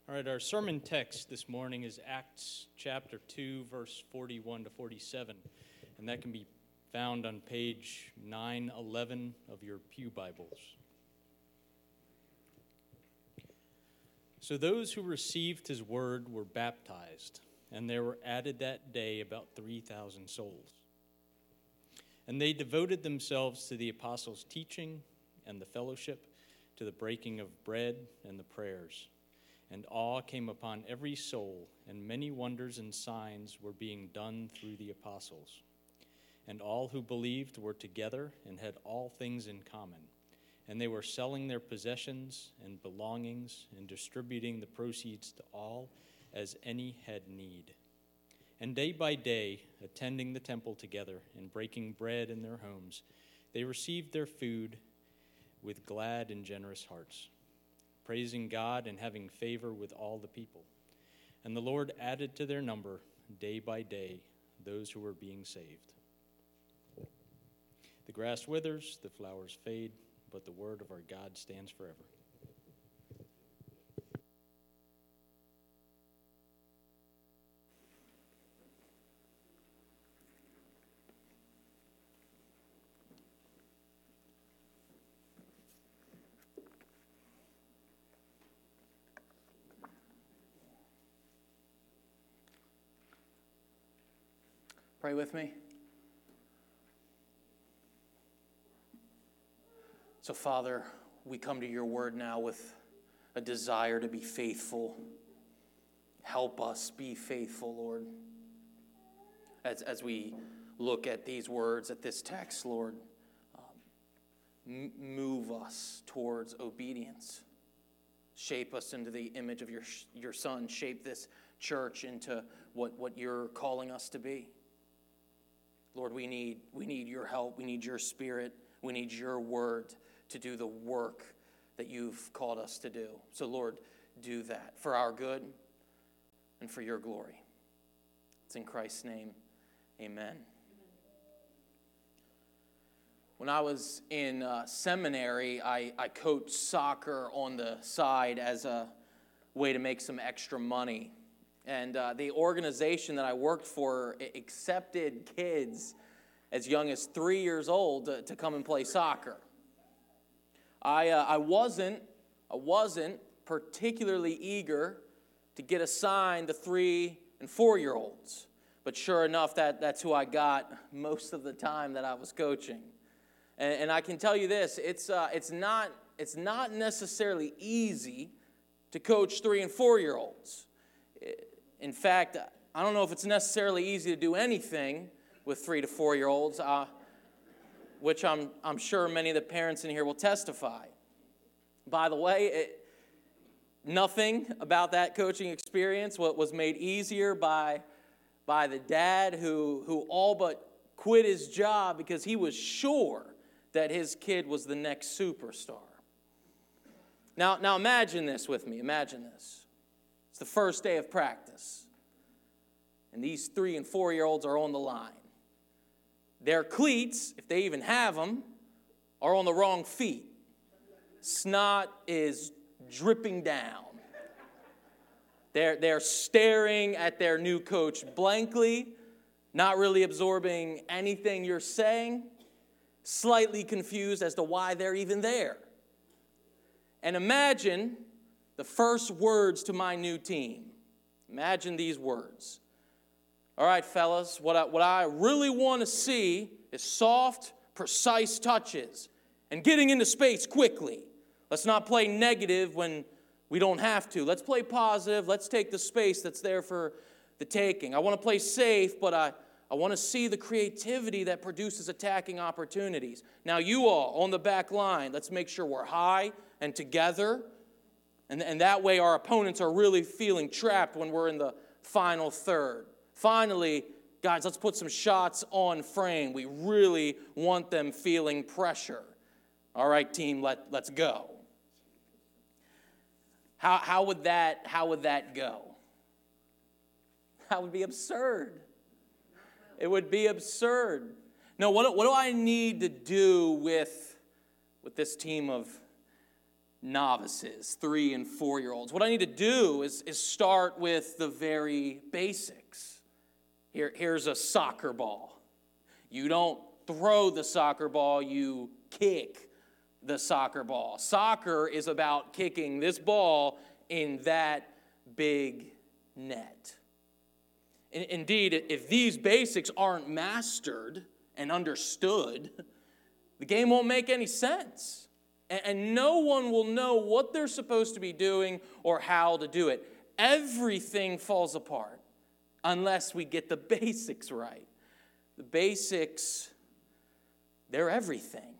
All right, our sermon text this morning is Acts chapter 2, verse 41 to 47, and that can be found on page 911 of your pew Bibles. So those who received his word were baptized, and there were added that day about 3,000 souls. And they devoted themselves to the apostles' teaching and the fellowship, to the breaking of bread and the prayers. And awe came upon every soul, and many wonders and signs were being done through the apostles. And all who believed were together and had all things in common. And they were selling their possessions and belongings and distributing the proceeds to all as any had need. And day by day, attending the temple together and breaking bread in their homes, they received their food with glad and generous hearts, praising God and having favor with all the people. And the Lord added to their number, day by day, those who were being saved. The grass withers, the flowers fade, but the word of our God stands forever. Pray with me. So, Father, we come to your word now with a desire to be faithful. Help us be faithful, Lord. As we look at these words, at this text, Lord, move us towards obedience. Shape us into the image of your Son. Shape this church into what you're calling us to be. Lord, we need your help. We need your Spirit. We need your word to do the work that you've called us to do. So, Lord, do that for our good and for your glory. It's in Christ's name. Amen. When I was in seminary, I coached soccer on the side as a way to make some extra money. And the organization that I worked for accepted kids as young as 3 years old to come and play soccer. I wasn't particularly eager to get assigned to 3- and 4-year-olds. But sure enough, that's who I got most of the time that I was coaching. And I can tell you this, it's not necessarily easy to coach 3- and 4-year-olds. In fact, I don't know if it's necessarily easy to do anything with 3- to 4-year-olds, which I'm sure many of the parents in here will testify. By the way, nothing about that coaching experience was made easier by the dad who all but quit his job because he was sure that his kid was the next superstar. Now imagine this with me. Imagine this. It's the first day of practice, and these 3- and 4-year-olds are on the line. Their cleats, if they even have them, are on the wrong feet. Snot is dripping down. They're staring at their new coach blankly, not really absorbing anything you're saying, slightly confused as to why they're even there. And imagine the first words to my new team. Imagine these words. All right, fellas, what I really want to see is soft, precise touches and getting into space quickly. Let's not play negative when we don't have to. Let's play positive. Let's take the space that's there for the taking. I want to play safe, but I want to see the creativity that produces attacking opportunities. Now, you all on the back line, let's make sure we're high and together. And that way our opponents are really feeling trapped when we're in the final third. Finally, guys, let's put some shots on frame. We really want them feeling pressure. All right, team, let's go. How would that go? That would be absurd. It would be absurd. No, what do I need to do with this team of novices, 3 and 4-year-olds. What I need to do is start with the very basics. Here's a soccer ball. You don't throw the soccer ball, you kick the soccer ball. Soccer is about kicking this ball in that big net. Indeed, if these basics aren't mastered and understood, the game won't make any sense. And no one will know what they're supposed to be doing or how to do it. Everything falls apart unless we get the basics right. The basics, they're everything.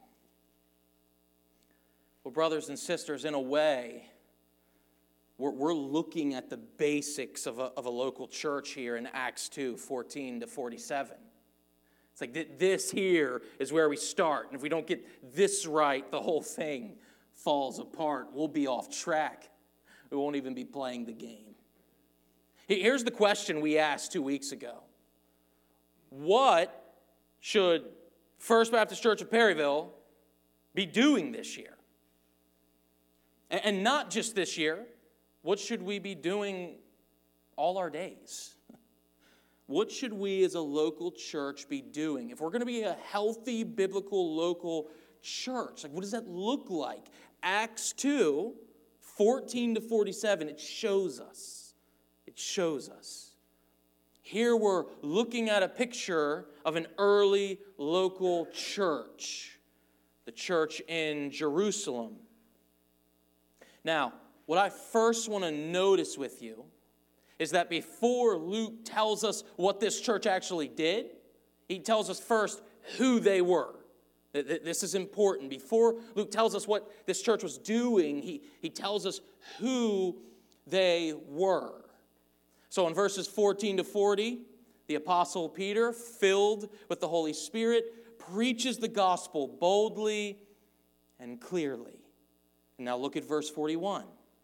Well, brothers and sisters, in a way, we're looking at the basics of a local church here in Acts 2, 14 to 47. It's like this here is where we start. And if we don't get this right, the whole thing falls apart. We'll be off track. We won't even be playing the game. Here's the question we asked 2 weeks ago. What should First Baptist Church of Perryville be doing this year? And not just this year. What should we be doing all our days? What should we as a local church be doing? If we're going to be a healthy, biblical, local church, like what does that look like? Acts 2, 14 to 47, it shows us. It shows us. Here we're looking at a picture of an early local church, the church in Jerusalem. Now, what I first want to notice with you is that before Luke tells us what this church actually did, he tells us first who they were. This is important. Before Luke tells us what this church was doing, he tells us who they were. So in verses 14 to 40, the Apostle Peter, filled with the Holy Spirit, preaches the gospel boldly and clearly. And now look at verse 41.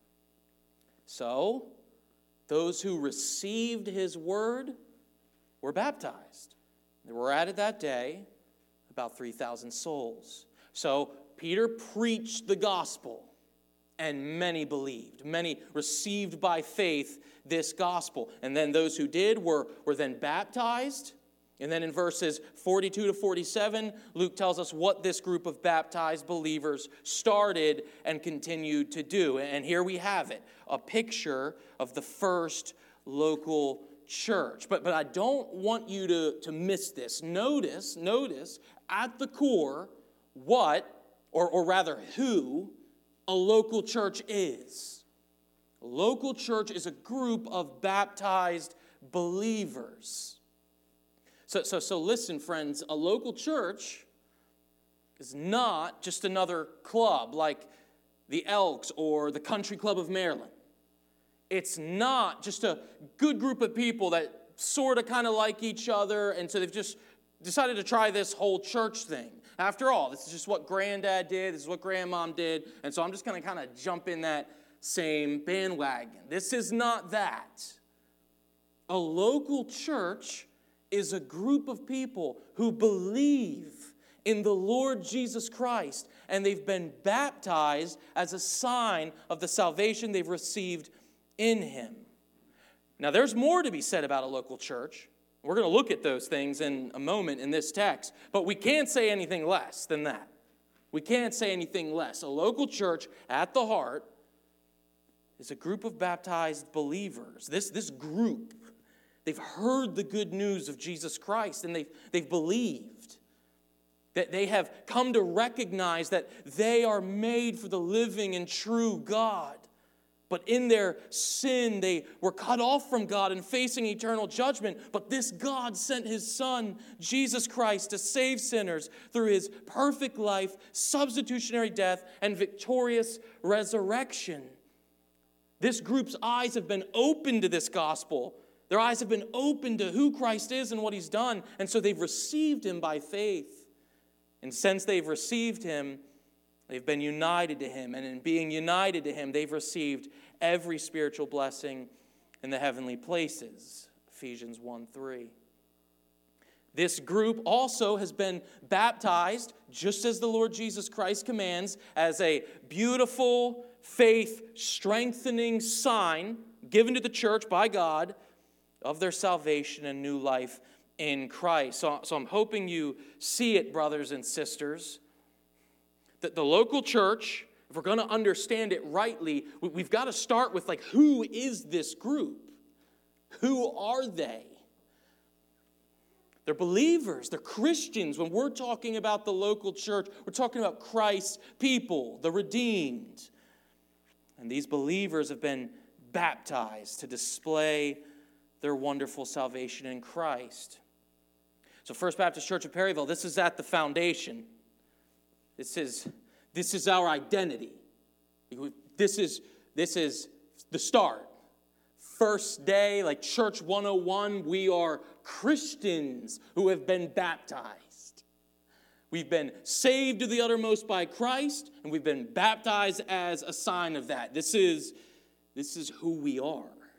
So, those who received his word were baptized. There were added that day about 3,000 souls. So, Peter preached the gospel, and many believed. Many received by faith this gospel. And then those who did were then baptized. And then in verses 42 to 47, Luke tells us what this group of baptized believers started and continued to do. And here we have it, a picture of the first local church. But I don't want you to miss this. Notice at the core what, or rather who, a local church is. A local church is a group of baptized believers. So listen, friends, a local church is not just another club like the Elks or the Country Club of Maryland. It's not just a good group of people that sort of kind of like each other, and so they've just decided to try this whole church thing. After all, this is just what Granddad did, this is what Grandmom did, and so I'm just going to kind of jump in that same bandwagon. This is not that. A local church is a group of people who believe in the Lord Jesus Christ, and they've been baptized as a sign of the salvation they've received in him. Now, there's more to be said about a local church. We're going to look at those things in a moment in this text, but we can't say anything less than that. We can't say anything less. A local church, at the heart, is a group of baptized believers. This group, they've heard the good news of Jesus Christ, and they've believed. That they have come to recognize that they are made for the living and true God. But in their sin, they were cut off from God and facing eternal judgment. But this God sent his Son, Jesus Christ, to save sinners through his perfect life, substitutionary death, and victorious resurrection. This group's eyes have been opened to this gospel. Their eyes have been opened to who Christ is and what he's done. And so they've received him by faith. And since they've received him, they've been united to him. And in being united to him, they've received every spiritual blessing in the heavenly places. Ephesians 1:3. This group also has been baptized, just as the Lord Jesus Christ commands, as a beautiful, faith-strengthening sign given to the church by God of their salvation and new life in Christ. So I'm hoping you see it, brothers and sisters, that the local church, if we're going to understand it rightly, we've got to start with, like, who is this group? Who are they? They're believers. They're Christians. When we're talking about the local church, we're talking about Christ's people, the redeemed. And these believers have been baptized to display their wonderful salvation in Christ. So First Baptist Church of Perryville, this is at the foundation. This is our identity. This is the start. First day, like Church 101, we are Christians who have been baptized. We've been saved to the uttermost by Christ, and we've been baptized as a sign of that. This is who we are.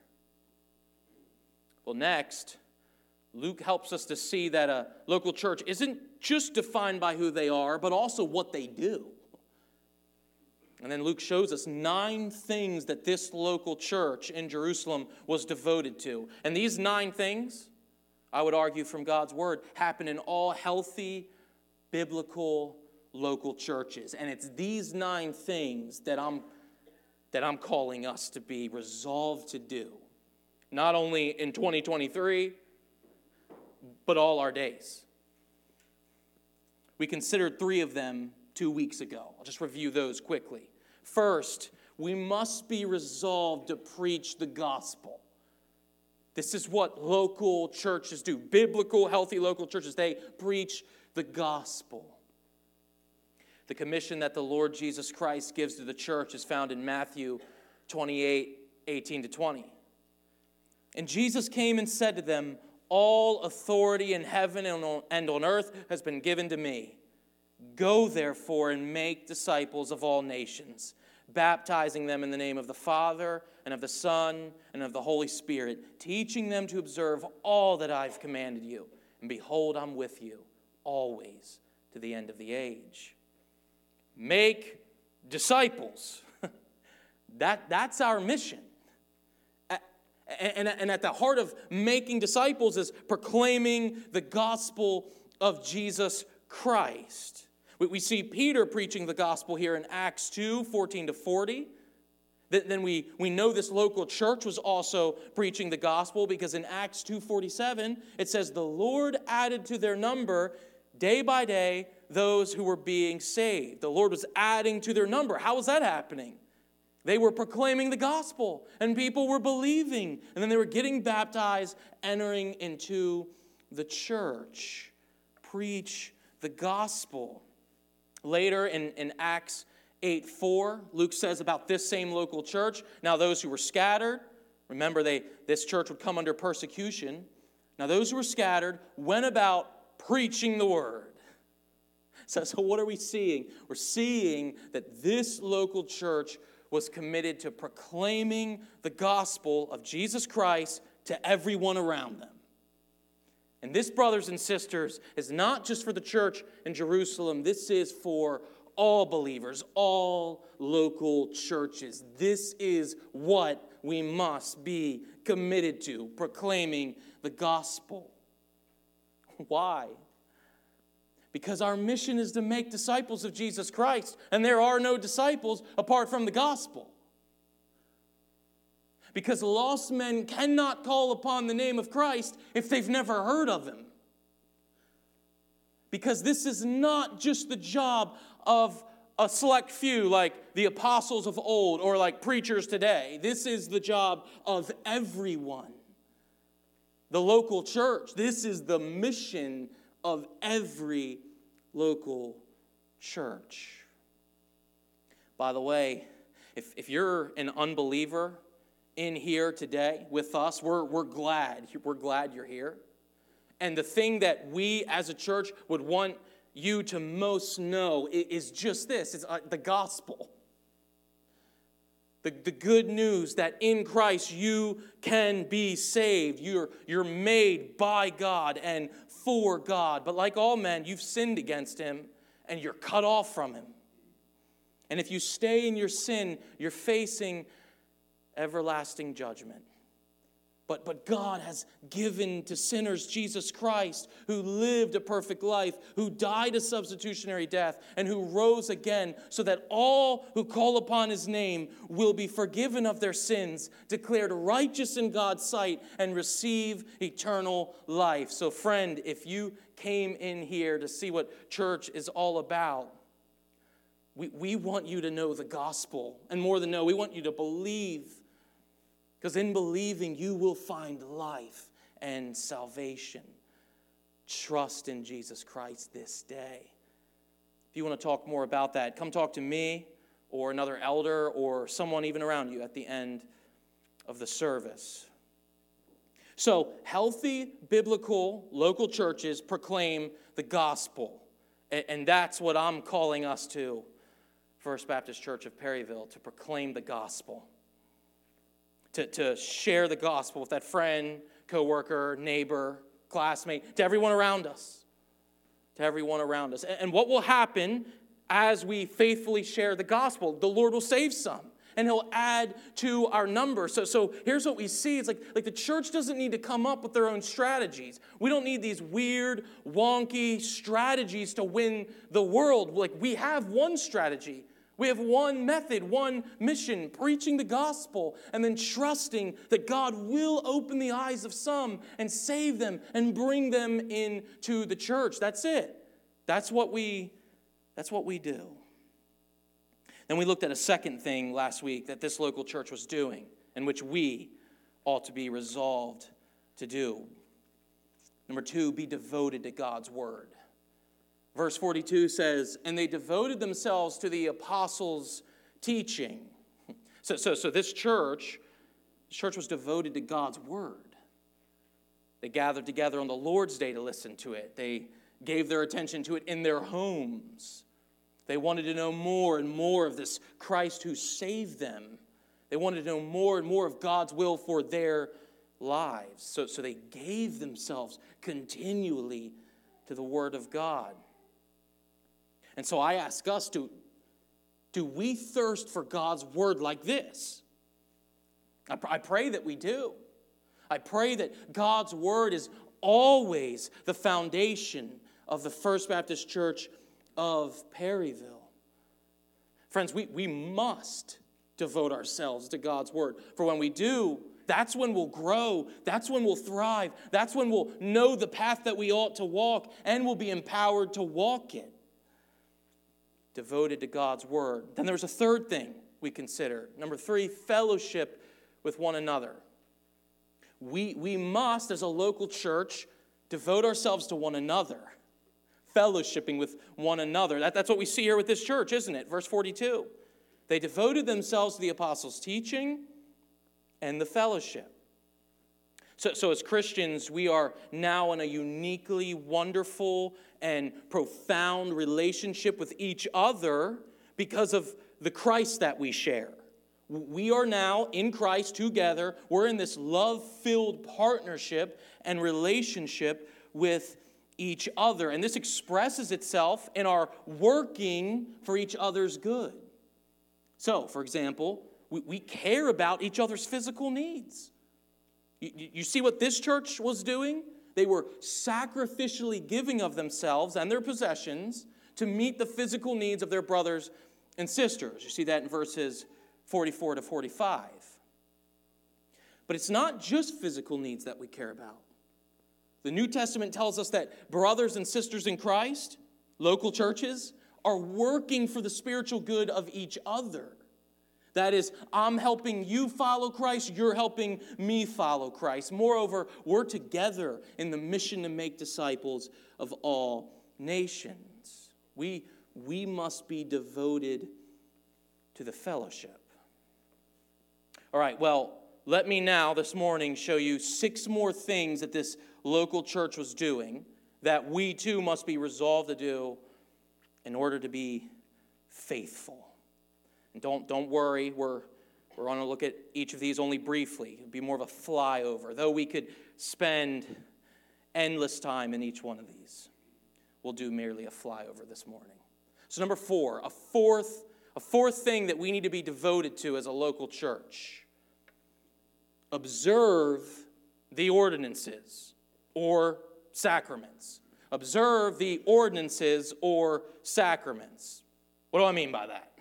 Well, next, Luke helps us to see that a local church isn't just defined by who they are, but also what they do. And then Luke shows us 9 things that this local church in Jerusalem was devoted to. And these 9 things, I would argue from God's word, happen in all healthy, biblical, local churches. And it's these 9 things that I'm calling us to be resolved to do. Not only in 2023, but all our days. We considered 3 of them 2 weeks ago. I'll just review those quickly. First, we must be resolved to preach the gospel. This is what local churches do. Biblical, healthy local churches, they preach the gospel. The commission that the Lord Jesus Christ gives to the church is found in Matthew 28:18-20. And Jesus came and said to them, "All authority in heaven and on earth has been given to me. Go, therefore, and make disciples of all nations, baptizing them in the name of the Father and of the Son and of the Holy Spirit, teaching them to observe all that I've commanded you. And behold, I'm with you always to the end of the age." Make disciples. That's our mission. And at the heart of making disciples is proclaiming the gospel of Jesus Christ. We see Peter preaching the gospel here in Acts 2:14-40. Then we know this local church was also preaching the gospel, because in Acts 2:47 it says, "The Lord added to their number day by day those who were being saved." The Lord was adding to their number. How was that happening? They were proclaiming the gospel, and people were believing, and then they were getting baptized, entering into the church. Preach the gospel. Later in Acts 8:4, Luke says about this same local church, "Now those who were scattered," remember this church would come under persecution, "Now those who were scattered went about preaching the word." So what are we seeing? We're seeing that this local church was committed to proclaiming the gospel of Jesus Christ to everyone around them. And this, brothers and sisters, is not just for the church in Jerusalem. This is for all believers, all local churches. This is what we must be committed to, proclaiming the gospel. Why? Because our mission is to make disciples of Jesus Christ, and there are no disciples apart from the gospel. Because lost men cannot call upon the name of Christ if they've never heard of him. Because this is not just the job of a select few like the apostles of old or like preachers today. This is the job of everyone. The local church, this is the mission of every local church. By the way, if you're an unbeliever in here today with us, we're glad you're here. And the thing that we as a church would want you to most know is just this. It's the gospel. The good news that in Christ you can be saved. You're made by God and for God. But like all men, you've sinned against him, and you're cut off from him. And if you stay in your sin, you're facing everlasting judgment. But God has given to sinners Jesus Christ, who lived a perfect life, who died a substitutionary death, and who rose again, so that all who call upon his name will be forgiven of their sins, declared righteous in God's sight, and receive eternal life. So friend, if you came in here to see what church is all about, we want you to know the gospel. And more than know, we want you to believe. Because in believing, you will find life and salvation. Trust in Jesus Christ this day. If you want to talk more about that, come talk to me or another elder or someone even around you at the end of the service. So, healthy, biblical, local churches proclaim the gospel. And that's what I'm calling us to, First Baptist Church of Perryville, to proclaim the gospel. To share the gospel with that friend, coworker, neighbor, classmate, to everyone around us. To everyone around us. And what will happen as we faithfully share the gospel? The Lord will save some, and he'll add to our number. So here's what we see. It's like the church doesn't need to come up with their own strategies. We don't need these weird, wonky strategies to win the world. Like, we have one strategy. We have one method, one mission, preaching the gospel and then trusting that God will open the eyes of some and save them and bring them into the church. That's it. That's what we do. Then we looked at a second thing last week that this local church was doing, and which we ought to be resolved to do. Number 2, be devoted to God's word. Verse 42 says, and they devoted themselves to the apostles' teaching. So this church was devoted to God's word. They gathered together on the Lord's Day to listen to it. They gave their attention to it in their homes. They wanted to know more and more of this Christ who saved them. They wanted to know more and more of God's will for their lives. So they gave themselves continually to the word of God. And so I ask us, do we thirst for God's word like this? I pray that we do. I pray that God's word is always the foundation of the First Baptist Church of Perryville. Friends, we must devote ourselves to God's word. For when we do, that's when we'll grow. That's when we'll thrive. That's when we'll know the path that we ought to walk and we'll be empowered to walk it. Devoted to God's word. Then there's a third thing we consider. Number 3, fellowship with one another. We must, as a local church, devote ourselves to one another. Fellowshipping with one another. That's what we see here with this church, isn't it? Verse 42. They devoted themselves to the apostles' teaching and the fellowship. So as Christians, we are now in a uniquely wonderful and profound relationship with each other because of the Christ that we share. We are now in Christ together. We're in this love-filled partnership and relationship with each other. And this expresses itself in our working for each other's good. So, for example, we care about each other's physical needs. You see what this church was doing? They were sacrificially giving of themselves and their possessions to meet the physical needs of their brothers and sisters. You see that in verses 44 to 45. But it's not just physical needs that we care about. The New Testament tells us that brothers and sisters in Christ, local churches, are working for the spiritual good of each other. That is, I'm helping you follow Christ, you're helping me follow Christ. Moreover, we're together in the mission to make disciples of all nations. We must be devoted to the fellowship. All right, well, let me now this morning show you 6 more things that this local church was doing that we too must be resolved to do in order to be faithful. And don't worry, we're going to look at each of these only briefly. It'll be more of a flyover. Though we could spend endless time in each one of these. We'll do merely a flyover this morning. So number 4, a fourth thing that we need to be devoted to as a local church. Observe the ordinances or sacraments. Observe the ordinances or sacraments. What do I mean by that?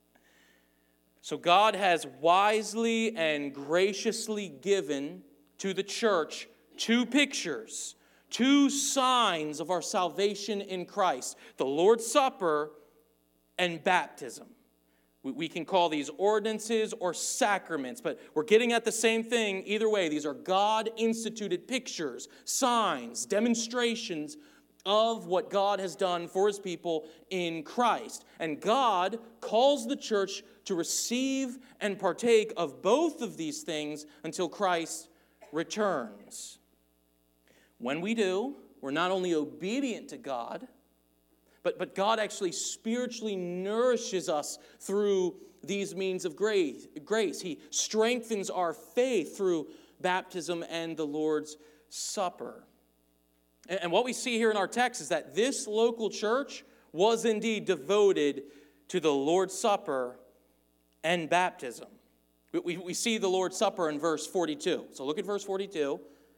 So God has wisely and graciously given to the church 2 pictures, 2 signs of our salvation in Christ: the Lord's Supper and baptism. We can call these ordinances or sacraments, but we're getting at the same thing either way. These are God-instituted pictures, signs, demonstrations of what God has done for his people in Christ. And God calls the church to receive and partake of both of these things until Christ returns. When we do, we're not only obedient to God, but God actually spiritually nourishes us through these means of grace. He strengthens our faith through baptism and the Lord's Supper. And what we see here in our text is that this local church was indeed devoted to the Lord's Supper and baptism. We see the Lord's Supper in verse 42. So look at verse 42.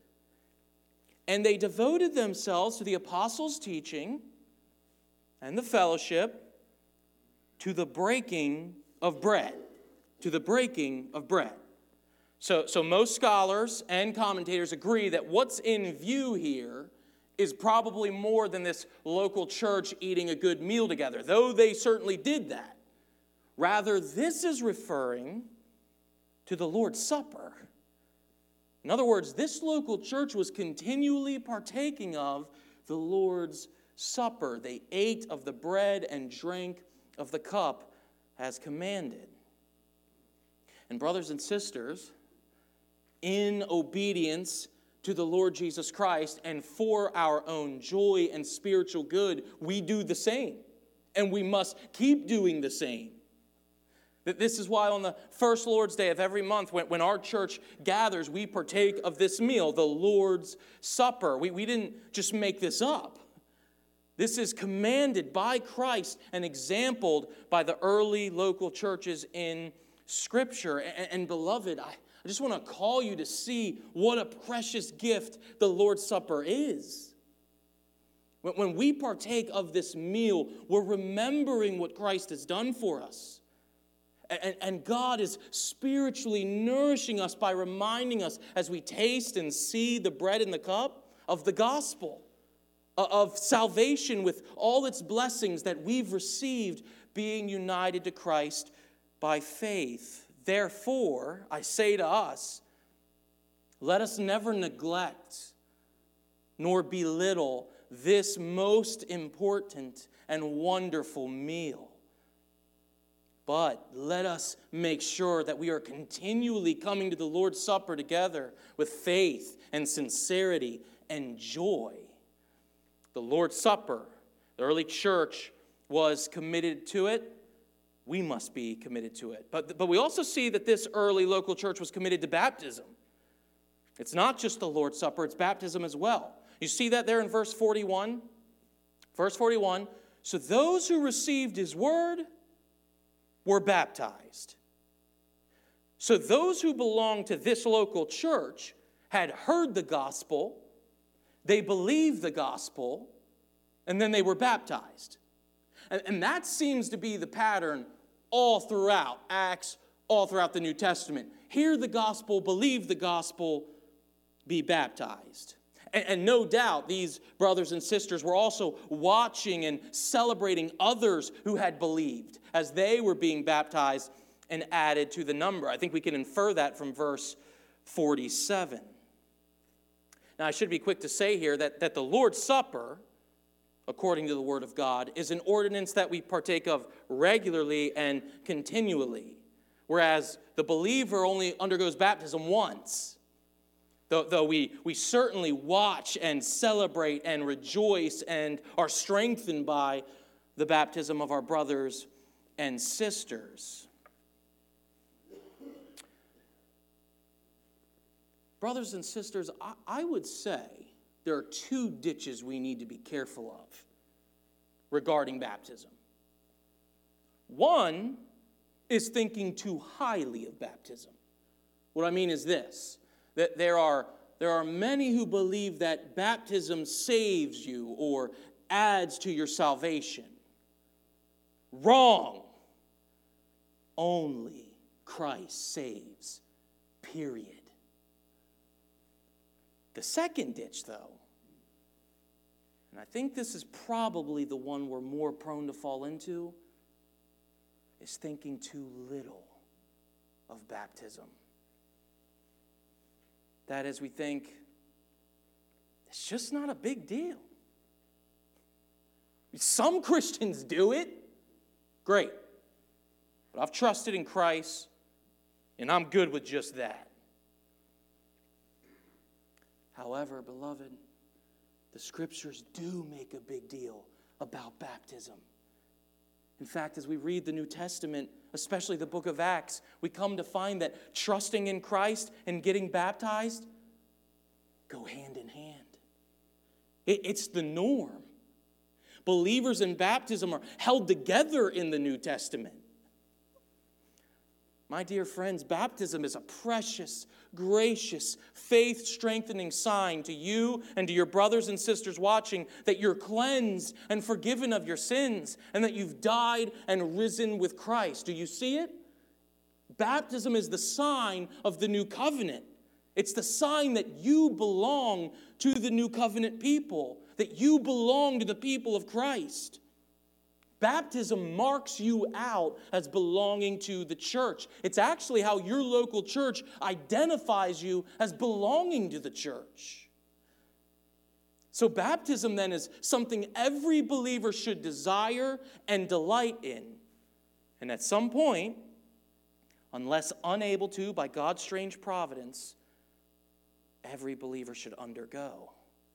And they devoted themselves to the apostles' teaching and the fellowship, to the breaking of bread. To the breaking of bread. So most scholars and commentators agree that what's in view here is probably more than this local church eating a good meal together, though they certainly did that. Rather, this is referring to the Lord's Supper. In other words, this local church was continually partaking of the Lord's Supper. They ate of the bread and drank of the cup as commanded. And brothers and sisters, in obedience to the Lord Jesus Christ and for our own joy and spiritual good, we do the same. And we must keep doing the same. This is why on the first Lord's Day of every month, when our church gathers, we partake of this meal, the Lord's Supper. We didn't just make this up. This is commanded by Christ and exampled by the early local churches in Scripture. And beloved, I just want to call you to see what a precious gift the Lord's Supper is. When we partake of this meal, we're remembering what Christ has done for us. And God is spiritually nourishing us by reminding us as we taste and see the bread and the cup of the gospel, of salvation with all its blessings that we've received being united to Christ by faith. Therefore, I say to us, let us never neglect nor belittle this most important and wonderful meal. But let us make sure that we are continually coming to the Lord's Supper together with faith and sincerity and joy. The Lord's Supper, the early church was committed to it. We must be committed to it. But we also see that this early local church was committed to baptism. It's not just the Lord's Supper, it's baptism as well. You see that there in verse 41? Verse 41, so those who received his word were baptized. So those who belonged to this local church had heard the gospel, they believed the gospel, and then they were baptized. And that seems to be the pattern all throughout Acts, all throughout the New Testament. Hear the gospel, believe the gospel, be baptized. And no doubt these brothers and sisters were also watching and celebrating others who had believed as they were being baptized and added to the number. I think we can infer that from verse 47. Now, I should be quick to say here that the Lord's Supper, according to the Word of God, is an ordinance that we partake of regularly and continually, whereas the believer only undergoes baptism once. Though we certainly watch and celebrate and rejoice and are strengthened by the baptism of our brothers and sisters. Brothers and sisters, I would say there are two ditches we need to be careful of regarding baptism. One is thinking too highly of baptism. What I mean is this, that there are many who believe that baptism saves you or adds to your salvation. Wrong. Only Christ saves, period. The second ditch, though, and I think this is probably the one we're more prone to fall into, is thinking too little of baptism. That is, we think, it's just not a big deal. Some Christians do it. Great. But I've trusted in Christ, and I'm good with just that. However, beloved, the Scriptures do make a big deal about baptism. In fact, as we read the New Testament, especially the book of Acts, we come to find that trusting in Christ and getting baptized go hand in hand. It's the norm. Believers in baptism are held together in the New Testament. My dear friends, baptism is a precious, gracious, faith-strengthening sign to you and to your brothers and sisters watching that you're cleansed and forgiven of your sins and that you've died and risen with Christ. Do you see it? Baptism is the sign of the new covenant. It's the sign that you belong to the new covenant people, that you belong to the people of Christ. Baptism marks you out as belonging to the church. It's actually how your local church identifies you as belonging to the church. So baptism then is something every believer should desire and delight in. And at some point, unless unable to by God's strange providence, every believer should undergo.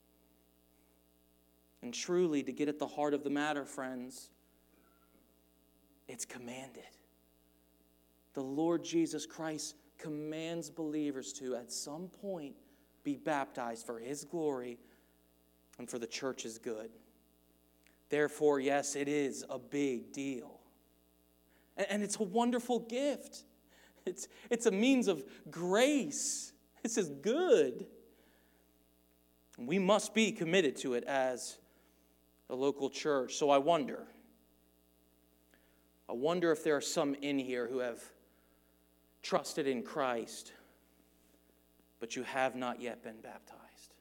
And truly, to get at the heart of the matter, friends, it's commanded. The Lord Jesus Christ commands believers to, at some point, be baptized for His glory and for the church's good. Therefore, yes, it is a big deal. And it's a wonderful gift. It's a means of grace. This is good. And we must be committed to it as a local church. So I wonder if there are some in here who have trusted in Christ, but you have not yet been baptized.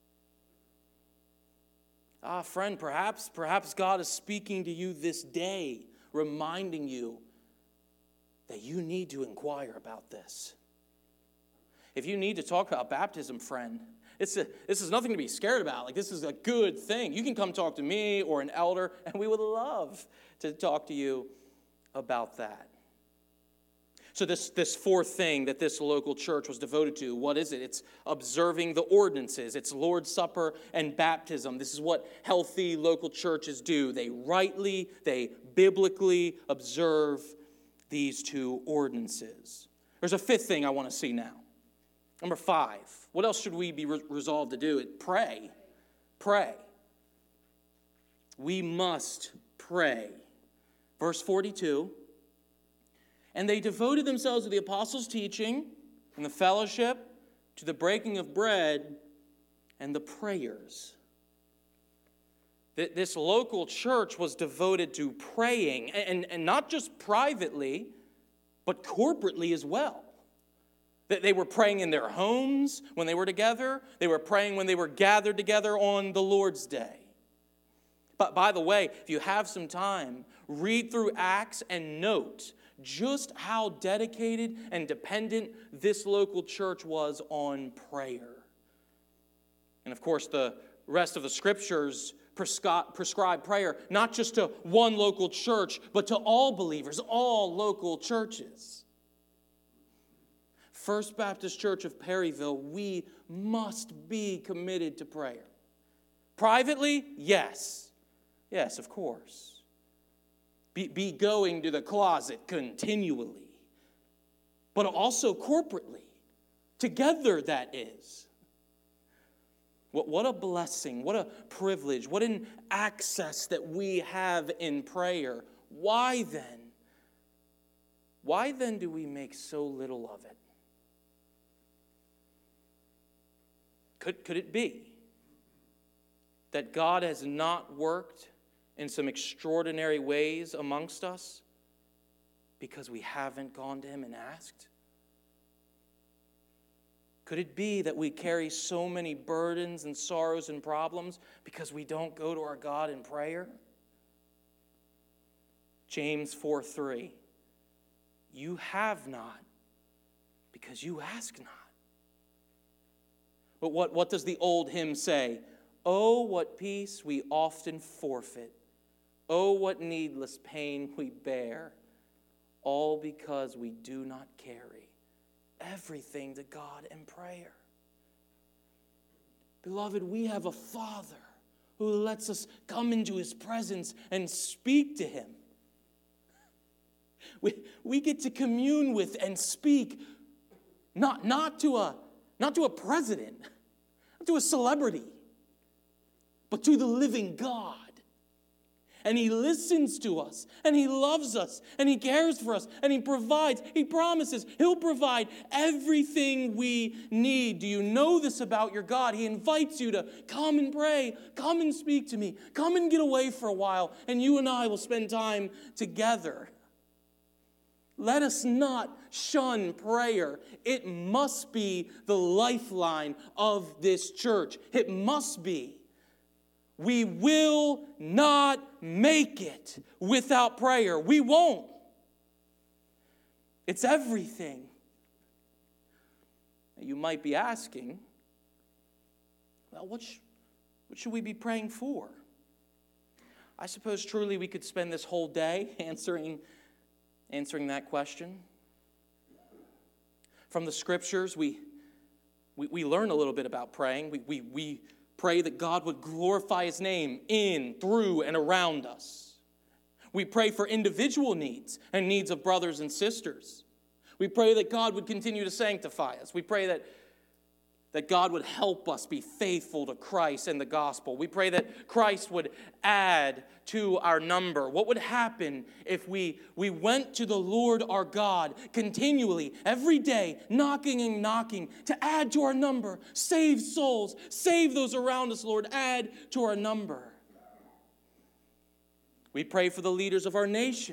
Friend, perhaps God is speaking to you this day, reminding you that you need to inquire about this. If you need to talk about baptism, friend, this is nothing to be scared about. Like, this is a good thing. You can come talk to me or an elder, and we would love to talk to you about that. So this fourth thing that this local church was devoted to, what is it? It's observing the ordinances. It's Lord's Supper and baptism. This is what healthy local churches do. They biblically observe these two ordinances. There's a fifth thing I want to see now. Number 5. What else should we be resolved to do? Pray. Pray. We must pray. Verse 42, and they devoted themselves to the apostles' teaching and the fellowship, to the breaking of bread and the prayers. This local church was devoted to praying, and not just privately, but corporately as well. They were praying in their homes when they were together. They were praying when they were gathered together on the Lord's Day. But by the way, if you have some time, read through Acts and note just how dedicated and dependent this local church was on prayer. And of course, the rest of the Scriptures prescribe prayer, not just to one local church, but to all believers, all local churches. First Baptist Church of Perryville, we must be committed to prayer. Privately, yes. Yes, of course. Be going to the closet continually. But also corporately. Together, that is. What a blessing, what a privilege, what an access that we have in prayer. Why then do we make so little of it? Could it be that God has not worked in some extraordinary ways amongst us because we haven't gone to Him and asked? Could it be that we carry so many burdens and sorrows and problems because we don't go to our God in prayer? James 4:3, you have not because you ask not. But what does the old hymn say? Oh, what peace we often forfeit. Oh, what needless pain we bear. All because we do not carry everything to God in prayer. Beloved, we have a Father who lets us come into His presence and speak to Him. We get to commune with and speak not to a president, not to a celebrity, but to the living God. And He listens to us, and He loves us, and He cares for us, and He provides. He promises He'll provide everything we need. Do you know this about your God? He invites you to come and pray, come and speak to me, come and get away for a while, and you and I will spend time together. Let us not shun prayer. It must be the lifeline of this church. It must be. We will not make it without prayer. We won't. It's everything. You might be asking, well, what should we be praying for? I suppose truly we could spend this whole day answering that question. From the Scriptures, we learn a little bit about praying. We pray that God would glorify His name in, through, and around us. We pray for individual needs and needs of brothers and sisters. We pray that God would continue to sanctify us. We pray that God would help us be faithful to Christ and the gospel. We pray that Christ would add to our number. What would happen if we went to the Lord our God continually, every day, knocking and knocking to add to our number, save souls, save those around us, Lord, add to our number. We pray for the leaders of our nation.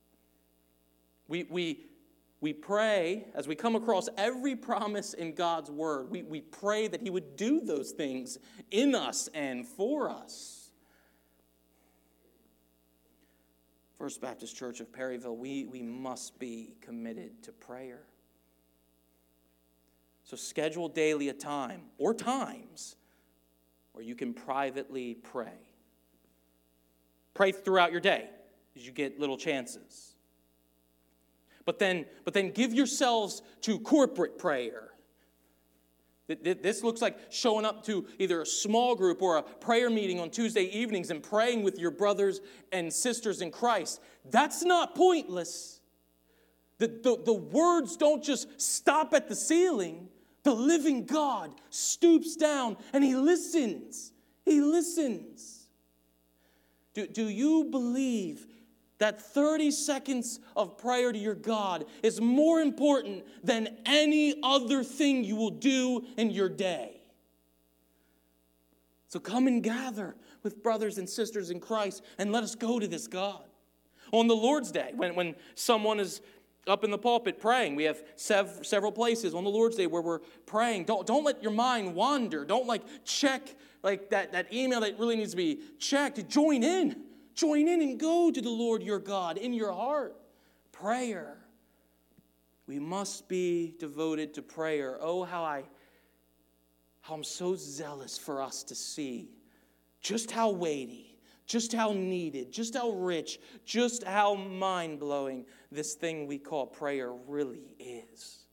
We pray, as we come across every promise in God's word, we pray that He would do those things in us and for us. First Baptist Church of Perryville, we must be committed to prayer. So schedule daily a time or times where you can privately pray. Pray throughout your day as you get little chances. But then give yourselves to corporate prayer. This looks like showing up to either a small group or a prayer meeting on Tuesday evenings and praying with your brothers and sisters in Christ. That's not pointless. The words don't just stop at the ceiling. The living God stoops down and He listens. He listens. Do you believe that 30 seconds of prayer to your God is more important than any other thing you will do in your day? So come and gather with brothers and sisters in Christ and let us go to this God. On the Lord's Day, when someone is up in the pulpit praying, we have several places on the Lord's Day where we're praying. Don't let your mind wander. Don't check that email that really needs to be checked. Join in. Join in and go to the Lord your God in your heart. Prayer. We must be devoted to prayer. Oh, how I'm so zealous for us to see just how weighty, just how needed, just how rich, just how mind-blowing this thing we call prayer really is.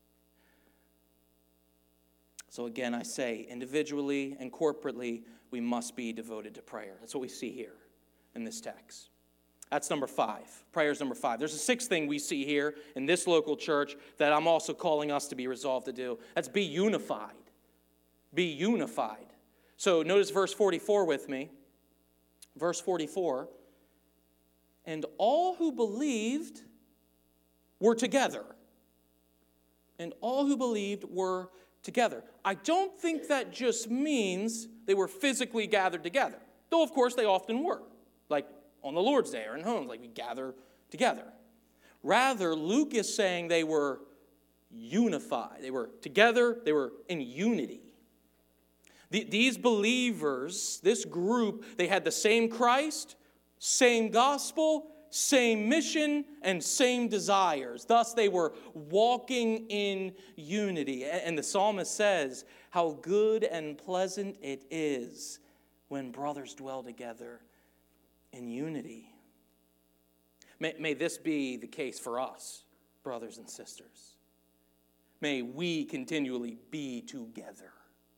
So again, I say, individually and corporately, we must be devoted to prayer. That's what we see here in this text. That's number 5. Prayer is number 5. There's a sixth thing we see here in this local church that I'm also calling us to be resolved to do. That's be unified. Be unified. So notice verse 44 with me. Verse 44. And all who believed were together. And all who believed were together. I don't think that just means they were physically gathered together. Though, of course, they often were. Like on the Lord's Day or in homes, like we gather together. Rather, Luke is saying they were unified. They were together. They were in unity. These believers, this group, they had the same Christ, same gospel, same mission, and same desires. Thus, they were walking in unity. And the psalmist says, how good and pleasant it is when brothers dwell together in unity. May this be the case for us, brothers and sisters. May we continually be together.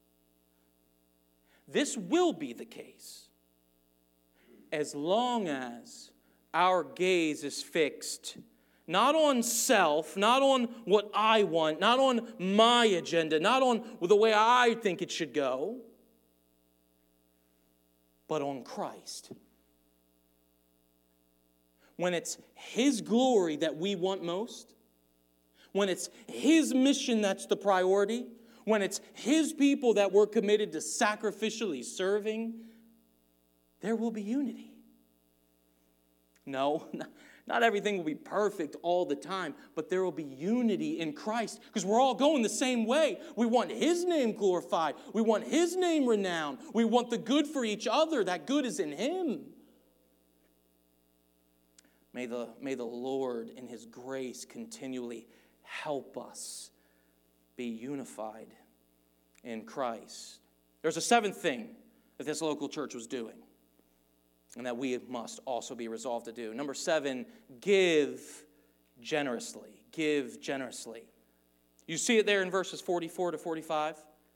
This will be the case as long as our gaze is fixed not on self, not on what I want, not on my agenda, not on the way I think it should go, but on Christ. When it's His glory that we want most, when it's His mission that's the priority, when it's His people that we're committed to sacrificially serving, there will be unity. No, not everything will be perfect all the time, but there will be unity in Christ because we're all going the same way. We want His name glorified. We want His name renowned. We want the good for each other. That good is in Him. May the Lord in His grace continually help us be unified in Christ. There's a seventh thing that this local church was doing, and that we must also be resolved to do. Number 7, give generously. Give generously. You see it there in verses 44 to 45.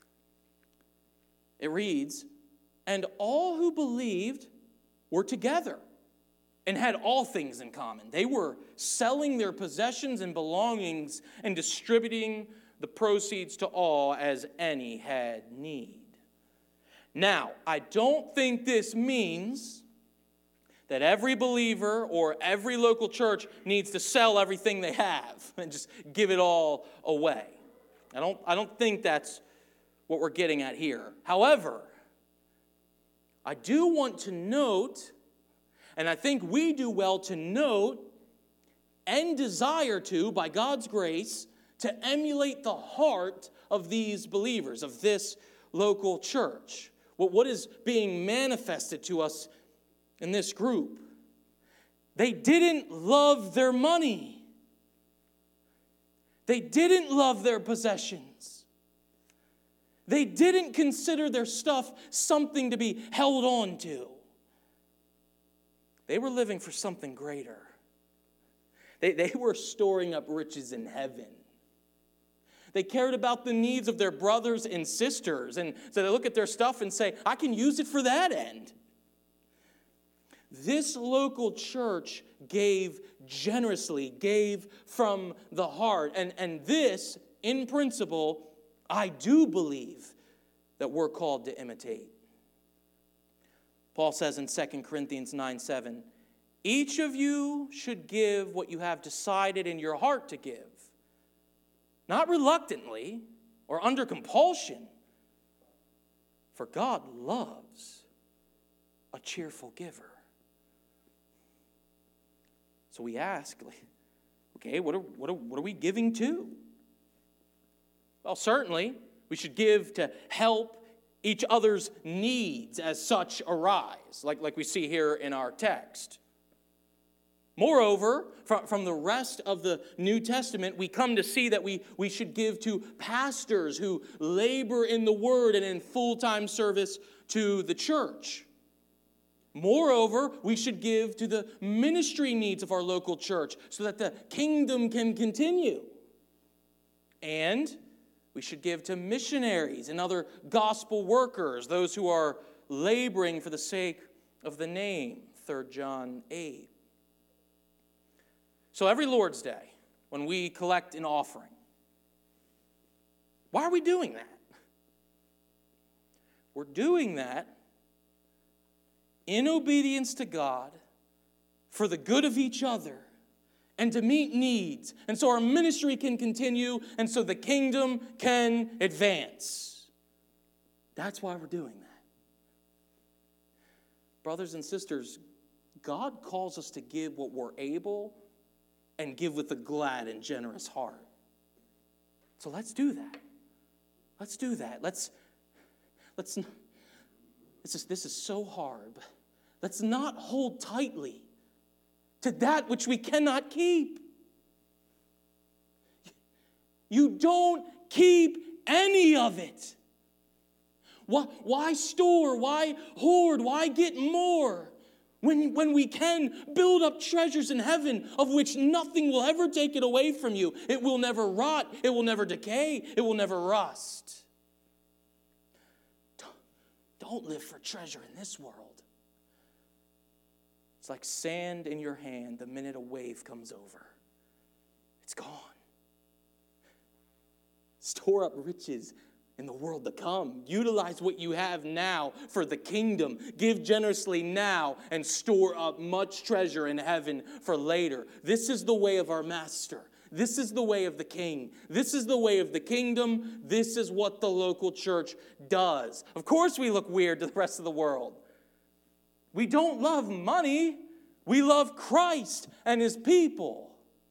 It reads, and all who believed were together and had all things in common. They were selling their possessions and belongings and distributing the proceeds to all as any had need. Now, I don't think this means that every believer or every local church needs to sell everything they have and just give it all away. I don't think that's what we're getting at here. However, I do want to note, and I think we do well to note and desire to, by God's grace, to emulate the heart of these believers, of this local church. What is being manifested to us in this group? They didn't love their money. They didn't love their possessions. They didn't consider their stuff something to be held on to. They were living for something greater. They were storing up riches in heaven. They cared about the needs of their brothers and sisters. And so they look at their stuff and say, I can use it for that end. This local church gave generously, gave from the heart. And this, in principle, I do believe that we're called to imitate. Paul says in 2 Corinthians 9:7, each of you should give what you have decided in your heart to give, not reluctantly or under compulsion, for God loves a cheerful giver. So we ask, okay, what are we giving to? Well, certainly we should give to help each other's needs as such arise, like we see here in our text. Moreover, from the rest of the New Testament, we come to see that we should give to pastors who labor in the Word and in full-time service to the church. Moreover, we should give to the ministry needs of our local church so that the kingdom can continue. And we should give to missionaries and other gospel workers, those who are laboring for the sake of the name, 3 John 8. So every Lord's Day, when we collect an offering, why are we doing that? we're doing that in obedience to God for the good of each other and to meet needs. And so our ministry can continue and so the kingdom can advance. That's why we're doing that. Brothers and sisters, God calls us to give what we're able and give with a glad and generous heart. So let's do that. Let's do that. Let's this is so hard. But let's not hold tightly to that which we cannot keep. You don't keep any of it. Why store? Why hoard? Why get more? When we can build up treasures in heaven of which nothing will ever take it away from you. It will never rot. It will never decay. It will never rust. Don't live for treasure in this world. It's like sand in your hand the minute a wave comes over. It's gone. Store up riches in the world to come. Utilize what you have now for the kingdom. Give generously now and store up much treasure in heaven for later. This is the way of our master. This is the way of the king. This is the way of the kingdom. This is what the local church does. Of course we look weird to the rest of the world. We don't love money. We love Christ and his people.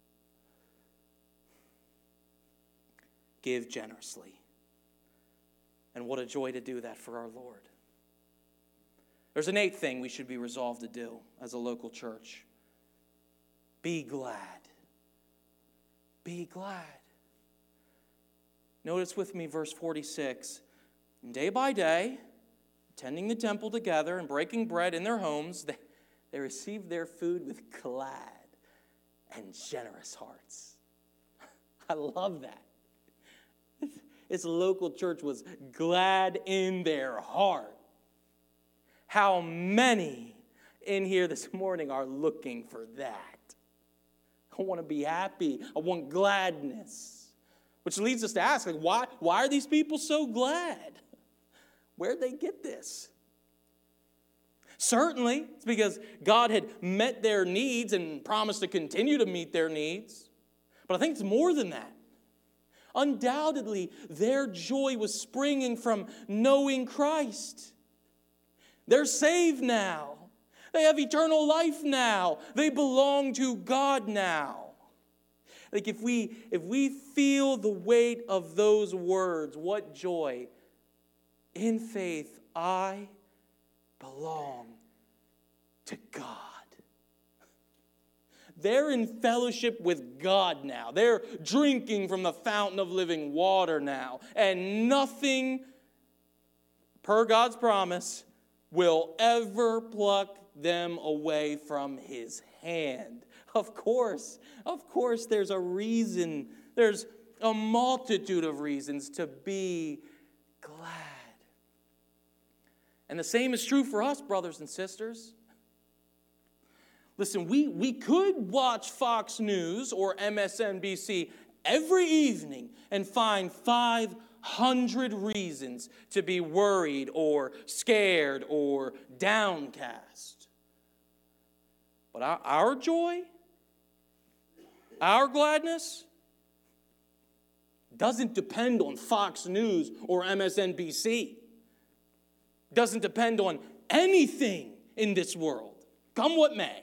Give generously. And what a joy to do that for our Lord. There's an eighth thing we should be resolved to do as a local church. Be glad. Be glad. Notice with me verse 46. And day by day, attending the temple together and breaking bread in their homes, they received their food with glad and generous hearts. I love that. Its local church was glad in their heart. How many in here this morning are looking for that? I want to be happy. I want gladness. Which leads us to ask, why are these people so glad? Where'd they get this? Certainly, it's because God had met their needs and promised to continue to meet their needs. But I think it's more than that. Undoubtedly, their joy was springing from knowing Christ. They're saved now. They have eternal life now. They belong to God now. Like if we feel the weight of those words, what joy. In faith, I belong to God. They're in fellowship with God now. They're drinking from the fountain of living water now. And nothing, per God's promise, will ever pluck them away from his hand. Of course, there's a reason. There's a multitude of reasons to be glad. And the same is true for us, brothers and sisters. Listen, we could watch Fox News or MSNBC every evening and find 500 reasons to be worried or scared or downcast. But our joy, our gladness, doesn't depend on Fox News or MSNBC. Doesn't depend on anything in this world, come what may.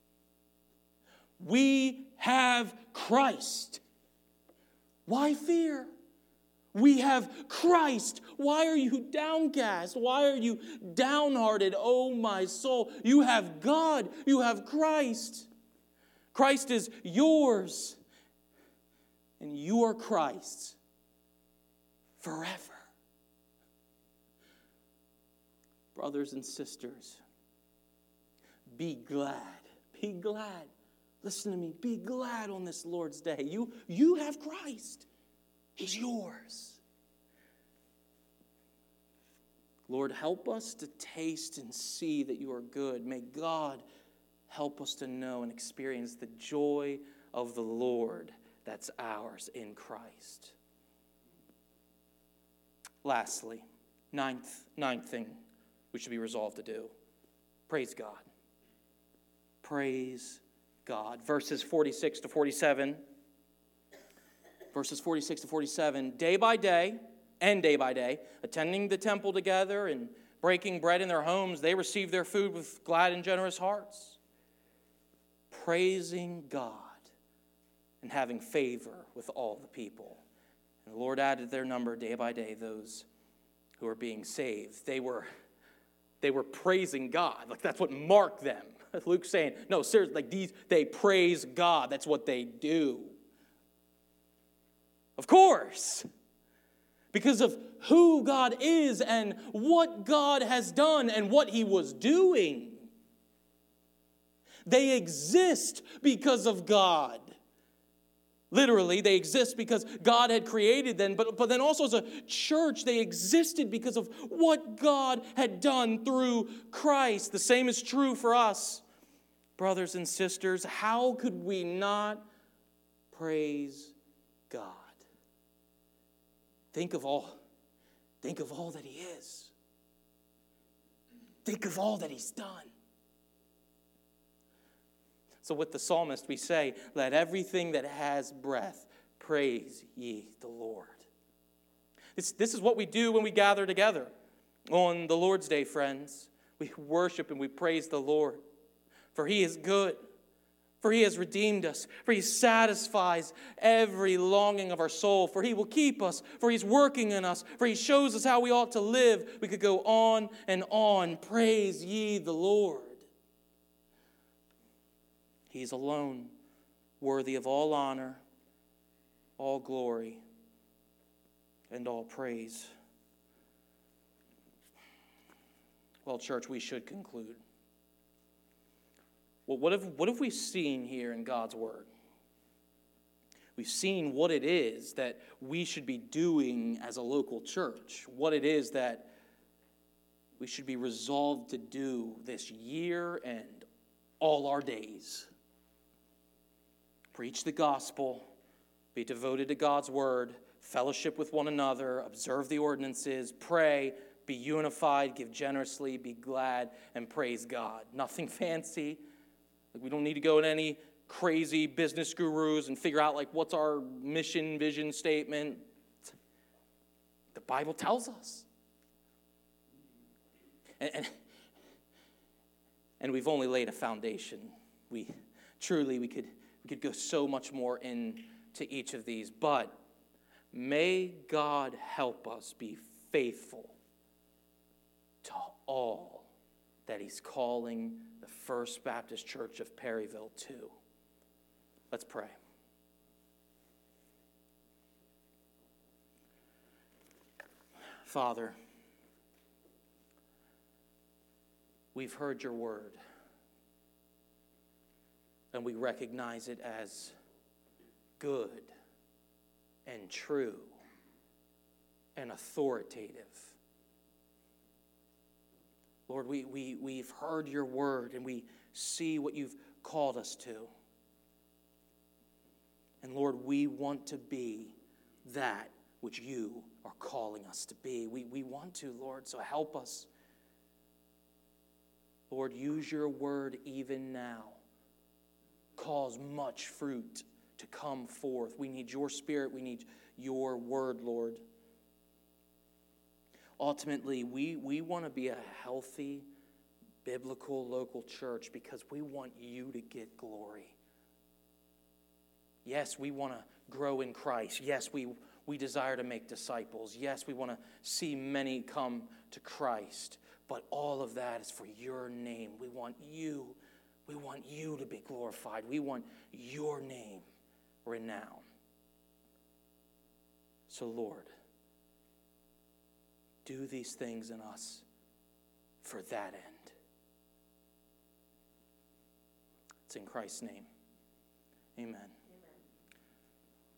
We have Christ. Why fear? We have Christ. Why are you downcast? Why are you downhearted? Oh, my soul. You have God. You have Christ. Christ is yours. And you are Christ's forever. Brothers and sisters, be glad. Be glad. Listen to me. Be glad on this Lord's day. You have Christ. He's yours. Lord, help us to taste and see that you are good. May God help us to know and experience the joy of the Lord that's ours in Christ. Lastly, Ninth thing we should be resolved to do. Praise God. Praise God. Verses 46 to 47. Verses 46 to 47. Day by day, attending the temple together and breaking bread in their homes, they received their food with glad and generous hearts, praising God and having favor with all the people. And the Lord added to their number day by day those who were being saved. They were praising God. Like, that's what marked them. Luke's saying, no, seriously, like they praise God. That's what they do. Of course. Because of who God is and what God has done and what he was doing. They exist because of God. Literally, they exist because God had created them, but then also as a church, they existed because of what God had done through Christ. The same is true for us, brothers and sisters. How could we not praise God? Think of all that he is. Think of all that he's done. So with the psalmist, we say, let everything that has breath praise ye the Lord. This is what we do when we gather together on the Lord's Day, friends. We worship and we praise the Lord, for he is good, for he has redeemed us, for he satisfies every longing of our soul, for he will keep us, for he's working in us, for he shows us how we ought to live. We could go on and on. Praise ye the Lord. He's alone, worthy of all honor, all glory, and all praise. Well, church, we should conclude. Well, what have we seen here in God's Word? We've seen what it is that we should be doing as a local church, what it is that we should be resolved to do this year and all our days. Preach the gospel, be devoted to God's word, fellowship with one another, observe the ordinances, pray, be unified, give generously, be glad, and praise God. Nothing fancy. We don't need to go to any crazy business gurus and figure out what's our mission, vision statement. The Bible tells us. And we've only laid a foundation. We could go so much more into each of these, but may God help us be faithful to all that he's calling the First Baptist Church of Perryville to. Let's pray. Father, we've heard your word. And we recognize it as good and true and authoritative. Lord, we've heard your word and we see what you've called us to. And Lord, we want to be that which you are calling us to be. We want to, Lord, so help us. Lord, use your word even now. Cause much fruit to come forth. We need your spirit. We need your word, Lord. Ultimately, we want to be a healthy, biblical, local church because we want you to get glory. Yes, we want to grow in Christ. Yes, we desire to make disciples. Yes, we want to see many come to Christ. But all of that is for your name. We want you to be glorified. We want your name renowned. So, Lord, do these things in us for that end. It's in Christ's name. Amen.